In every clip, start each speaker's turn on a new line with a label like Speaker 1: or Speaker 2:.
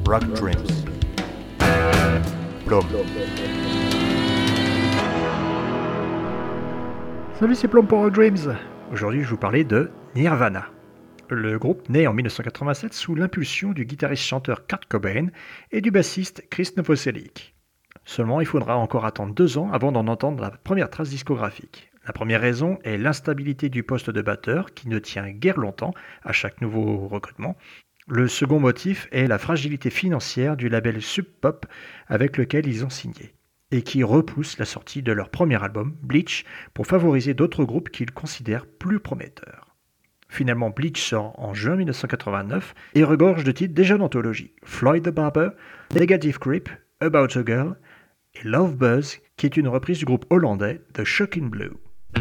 Speaker 1: Rock Dreams. Plum.
Speaker 2: Salut, c'est Plum pour Rock Dreams. Aujourd'hui, je vais vous parler de Nirvana. Le groupe naît en 1987 sous l'impulsion du guitariste-chanteur Kurt Cobain et du bassiste Chris Novoselic. Seulement, il faudra encore attendre 2 ans avant d'en entendre la première trace discographique. La première raison est l'instabilité du poste de batteur qui ne tient guère longtemps à chaque nouveau recrutement. Le second motif est la fragilité financière du label Sub Pop avec lequel ils ont signé et qui repousse la sortie de leur premier album, Bleach, pour favoriser d'autres groupes qu'ils considèrent plus prometteurs. Finalement, Bleach sort en juin 1989 et regorge de titres déjà d'anthologie. Floyd the Barber, Negative Creep, About a Girl et Love Buzz, qui est une reprise du groupe hollandais The Shocking Blue.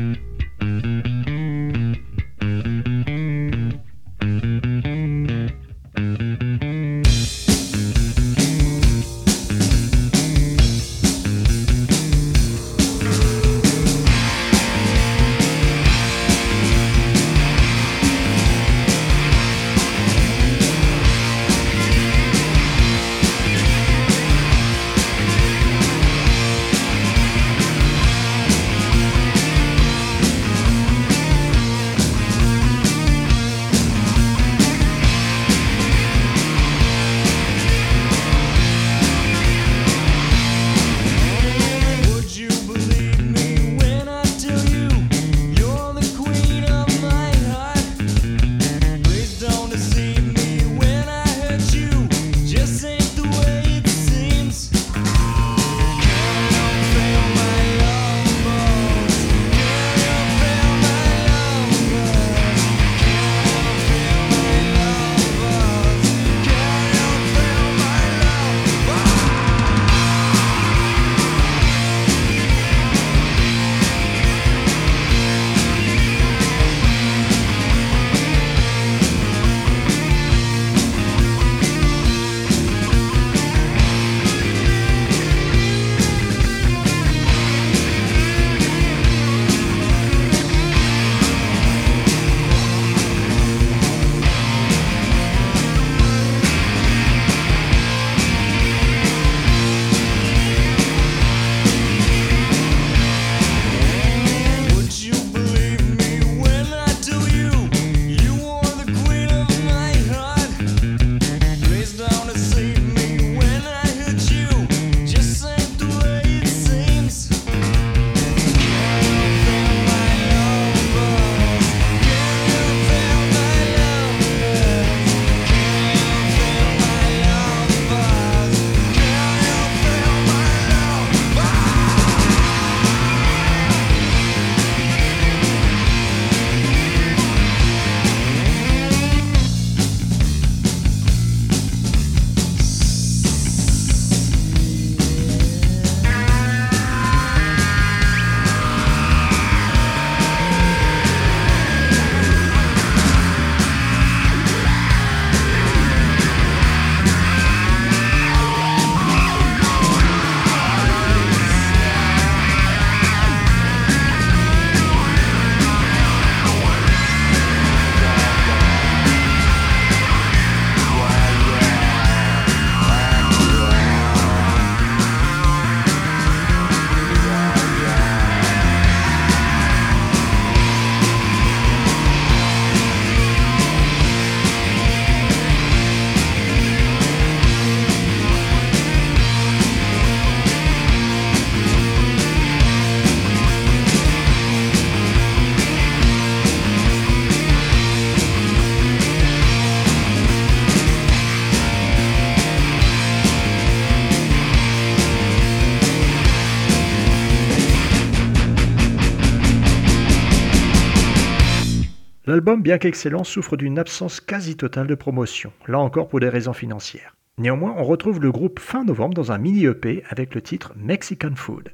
Speaker 2: L'album, bien qu'excellent, souffre d'une absence quasi totale de promotion, là encore pour des raisons financières. Néanmoins, on retrouve le groupe fin novembre dans un mini-EP avec le titre Mexican Food.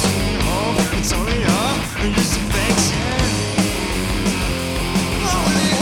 Speaker 3: It's only your use affection. Only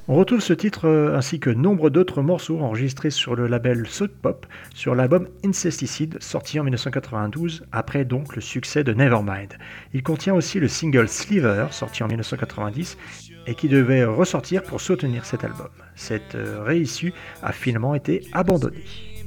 Speaker 2: On retrouve ce titre ainsi que nombre d'autres morceaux enregistrés sur le label Sub Pop sur l'album Incesticide sorti en 1992 après donc le succès de Nevermind. Il contient aussi le single Sliver sorti en 1990 et qui devait ressortir pour soutenir cet album. Cette réissue a finalement été abandonnée.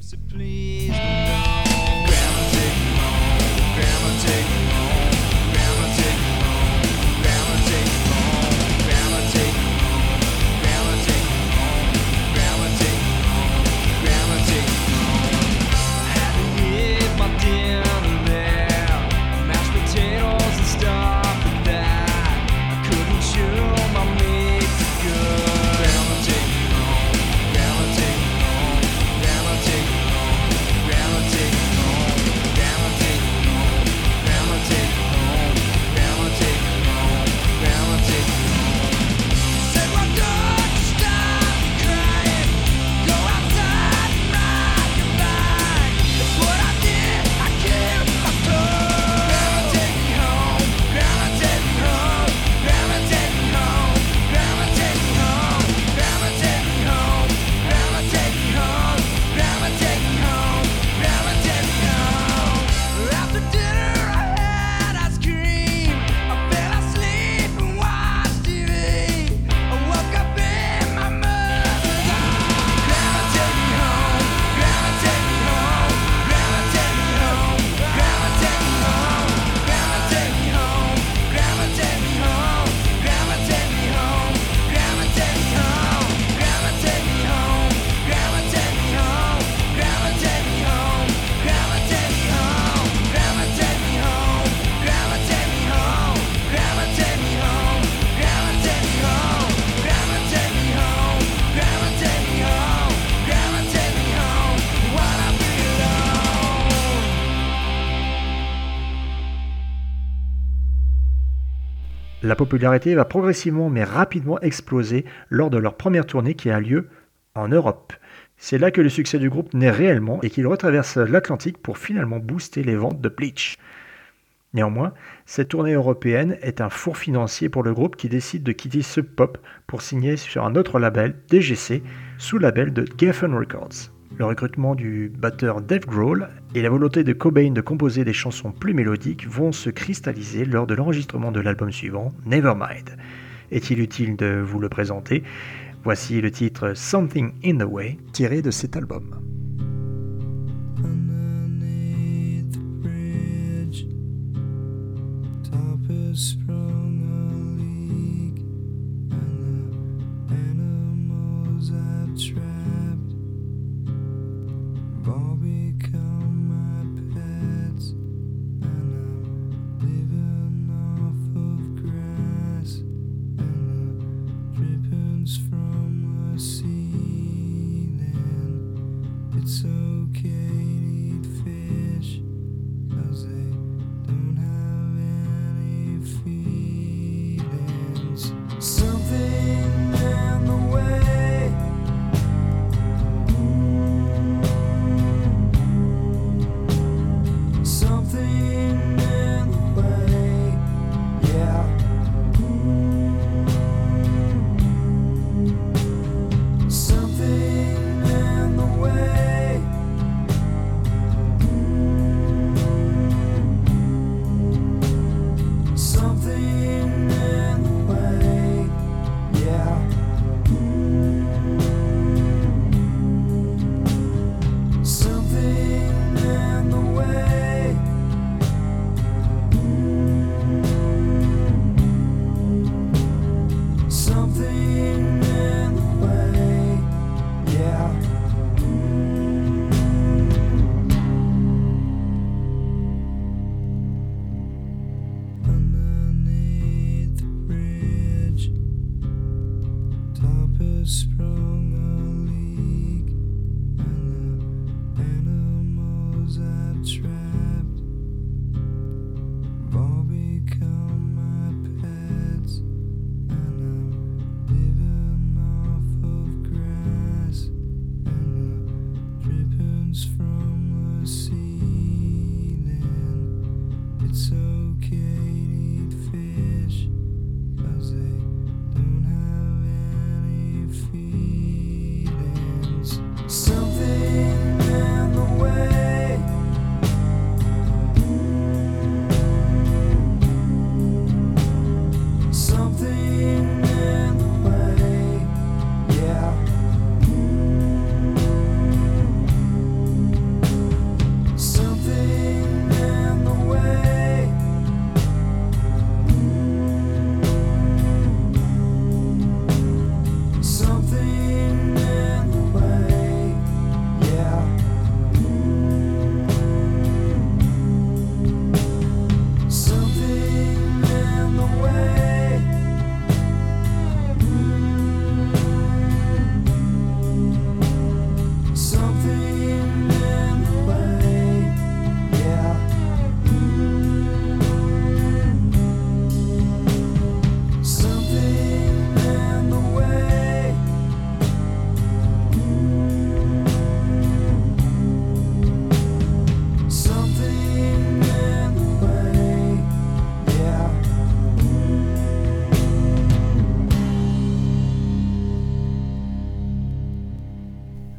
Speaker 2: La popularité va progressivement mais rapidement exploser lors de leur première tournée qui a lieu en Europe. C'est là que le succès du groupe naît réellement et qu'il retraverse l'Atlantique pour finalement booster les ventes de Bleach. Néanmoins, cette tournée européenne est un four financier pour le groupe qui décide de quitter Sub Pop pour signer sur un autre label, DGC, sous label de Geffen Records. Le recrutement du batteur Dave Grohl et la volonté de Cobain de composer des chansons plus mélodiques vont se cristalliser lors de l'enregistrement de l'album suivant, Nevermind. Est-il utile de vous le présenter ? Voici le titre Something in the Way, tiré de cet album.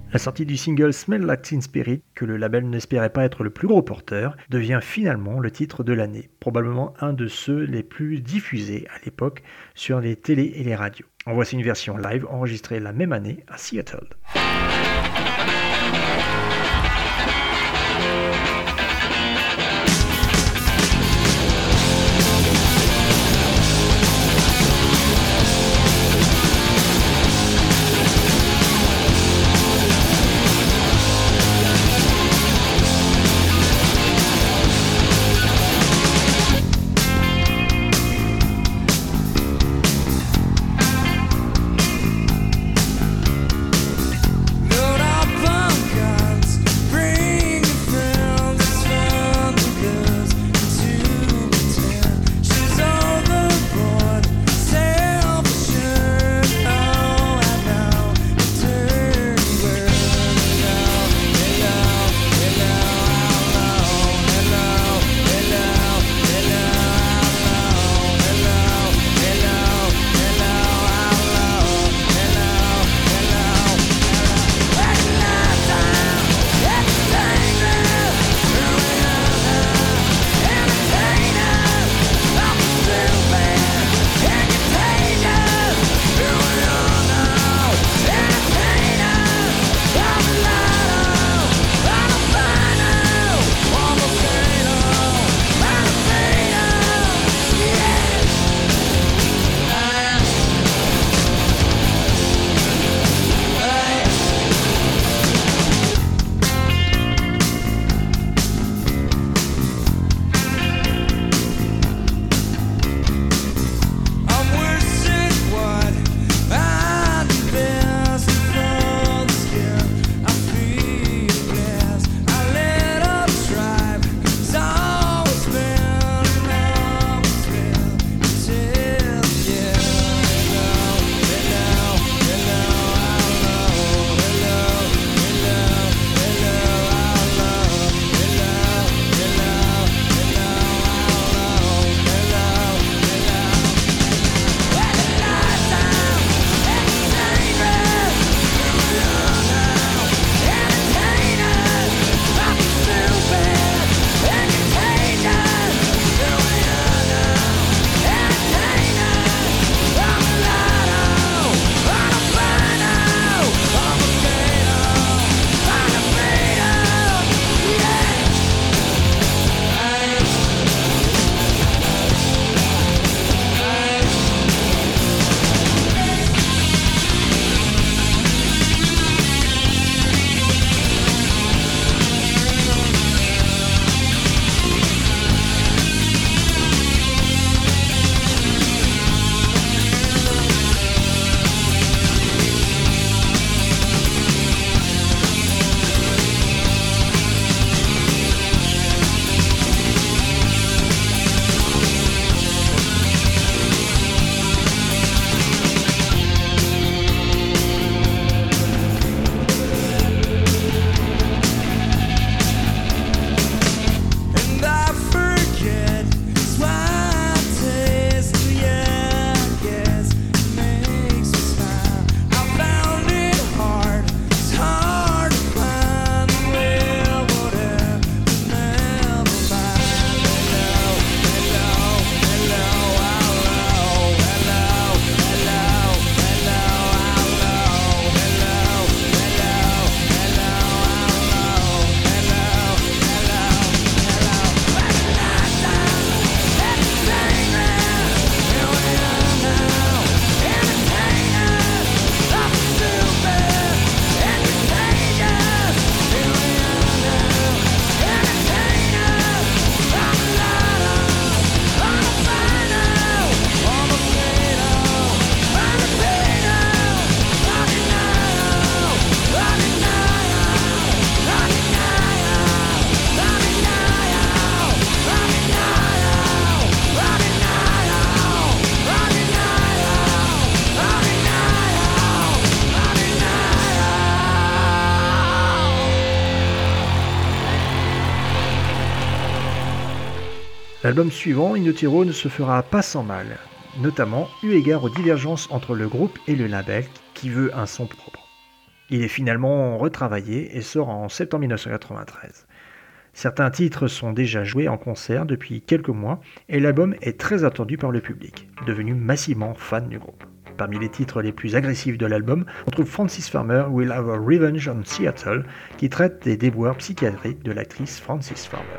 Speaker 2: La sortie du single Smell Like Teen Spirit, que le label n'espérait pas être le plus gros porteur, devient finalement le titre de l'année, probablement un de ceux les plus diffusés à l'époque sur les télés et les radios. En voici une version live enregistrée la même année à Seattle. L'album suivant, In Utero, ne se fera pas sans mal, notamment eu égard aux divergences entre le groupe et le label qui veut un son propre. Il est finalement retravaillé et sort en septembre 1993. Certains titres sont déjà joués en concert depuis quelques mois et l'album est très attendu par le public, devenu massivement fan du groupe. Parmi les titres les plus agressifs de l'album, on trouve Frances Farmer Will Have a Revenge on Seattle, qui traite des déboires psychiatriques de l'actrice Frances Farmer.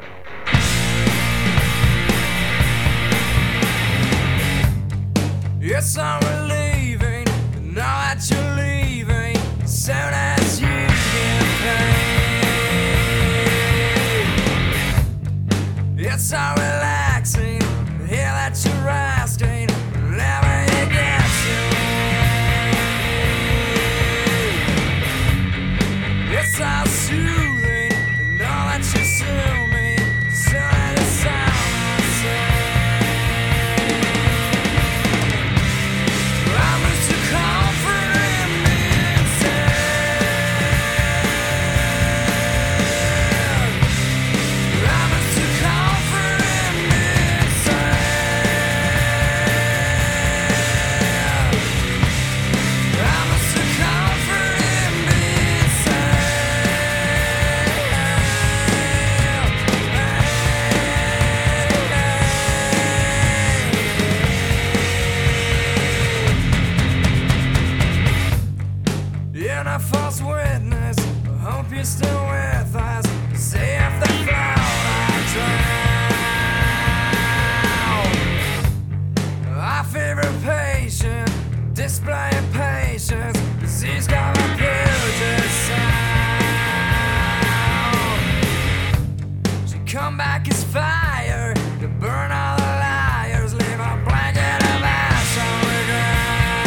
Speaker 1: Yes, I'm relieving, now that you're leaving, soon as you get paid. It's all relaxing, hear that you're asking, never you get to. It's all soothing, know that you sue me, soon as you sound the same. False witness, I hope you're still with us. See if the cloud I drown. Our favorite patient, display of patience, disease got a Puget sound. She come back as fire to burn all the liars, leave a blanket of ash on the ground.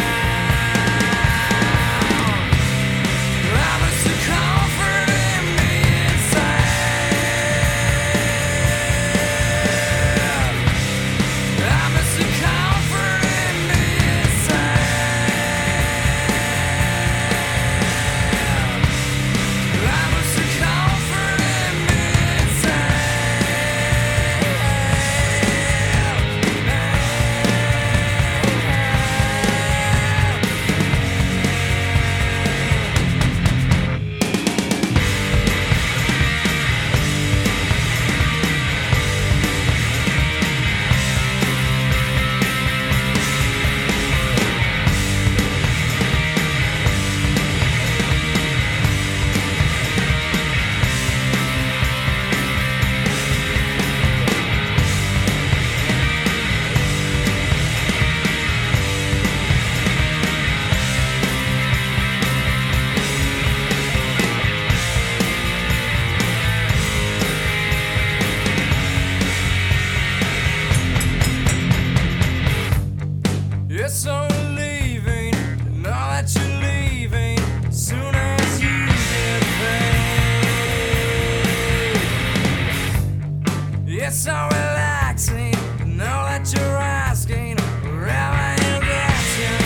Speaker 1: It's so relaxing to know that you're asking wherever you get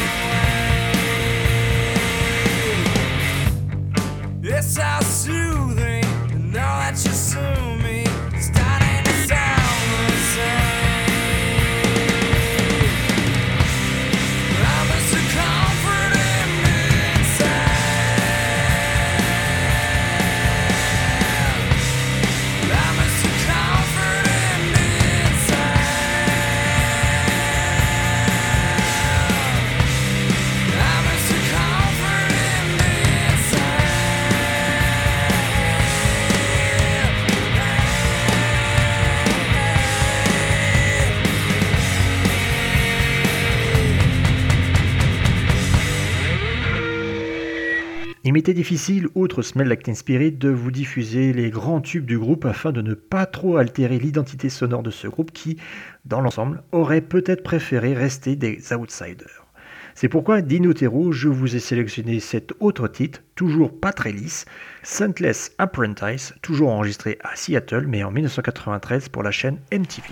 Speaker 1: your way. It's so soothing to know that you sue me, starting to sound the same. I'm just a comfort in me inside. I'm just a comfort in me inside. I'm just a comfort in me
Speaker 2: Il m'était difficile, outre Smell Like Teen Spirit, de vous diffuser les grands tubes du groupe afin de ne pas trop altérer l'identité sonore de ce groupe qui, dans l'ensemble, aurait peut-être préféré rester des outsiders. C'est pourquoi d'Inutero, je vous ai sélectionné cet autre titre, toujours pas très lisse, Scentless Apprentice, toujours enregistré à Seattle, mais en 1993 pour la chaîne MTV.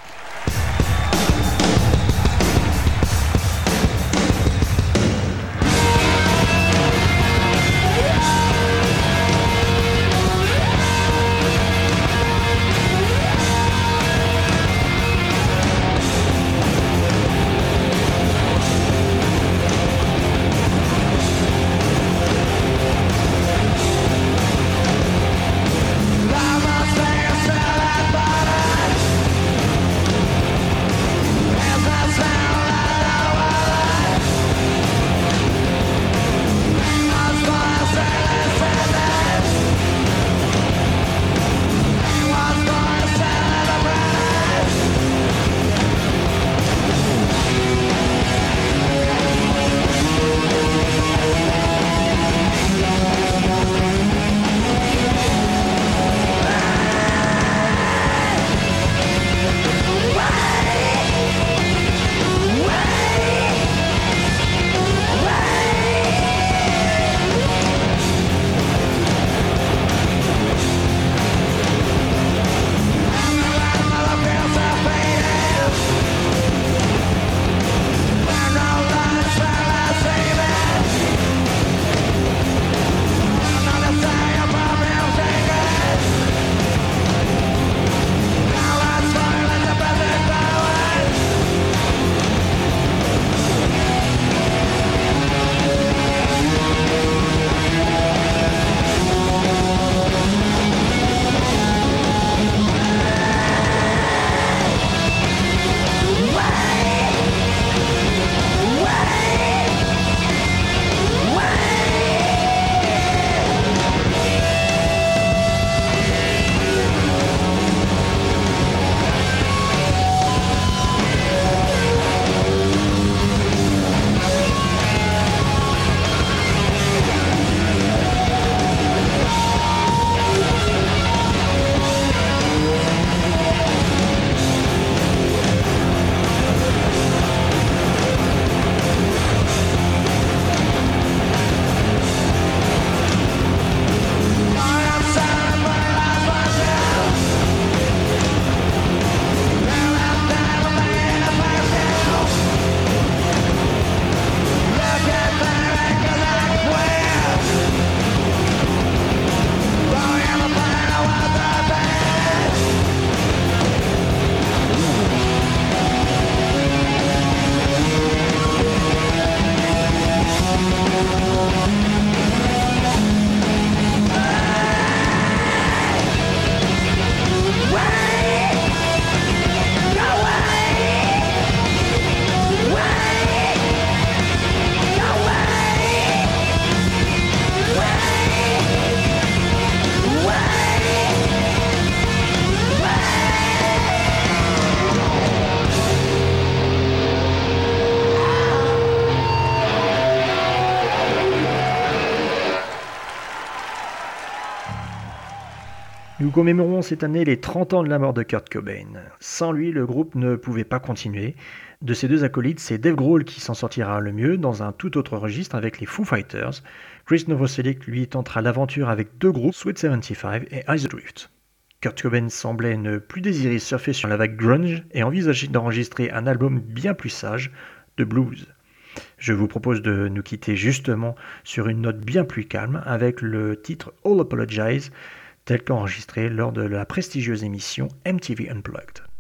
Speaker 2: Nous commémorons cette année les 30 ans de la mort de Kurt Cobain. Sans lui, le groupe ne pouvait pas continuer. De ces deux acolytes, c'est Dave Grohl qui s'en sortira le mieux dans un tout autre registre avec les Foo Fighters. Chris Novoselic, lui, tentera l'aventure avec deux groupes, Sweet 75 et Ice Drift. Kurt Cobain semblait ne plus désirer surfer sur la vague grunge et envisageait d'enregistrer un album bien plus sage, de blues. Je vous propose de nous quitter justement sur une note bien plus calme avec le titre All Apologize, tel qu'enregistré lors de la prestigieuse émission MTV Unplugged.